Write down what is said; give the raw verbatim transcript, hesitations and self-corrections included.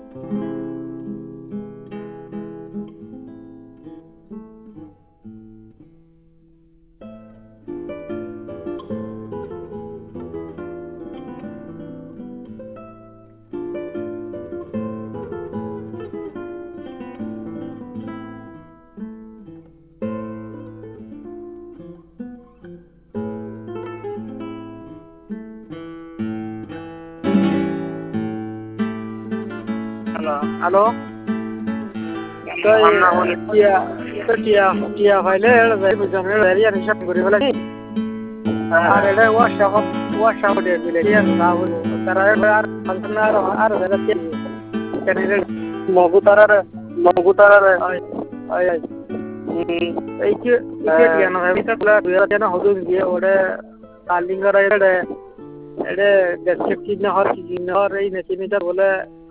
hello টিয়া টিয়া টিয়া ফাইলে বুঝলাম এরিয়া হিসাব করে ফেলে আর এটা ওয়াশাপ ওয়াশাপ দিয়ে দিলে টিয়া না বলে তারা আর ফাংশন আর আর এটা টিয়া কেন রে মগু তারার মগু তারার আই আই এই কি কি টিয়া না আমি তো বলা দুই হাজার হদু দিয়ে ওরে কালিঙ্গার এটা এটা দেখতে কি না হর কি না হর এই নেচিনিটা বলে